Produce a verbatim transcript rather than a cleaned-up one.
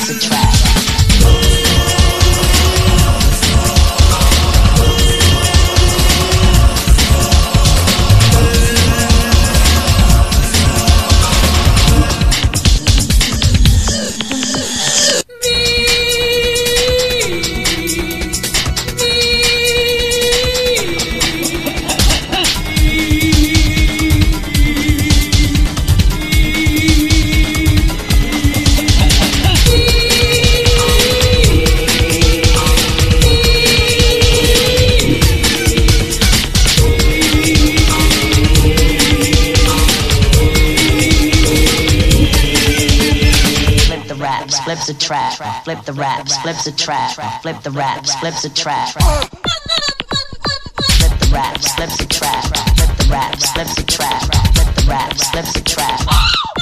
flips a track. Flips a track, flip the raps, flips a track, flip the raps, flips a track. Flip the raps, flips a track, flip the raps, flips a track, flip the raps, flips a track.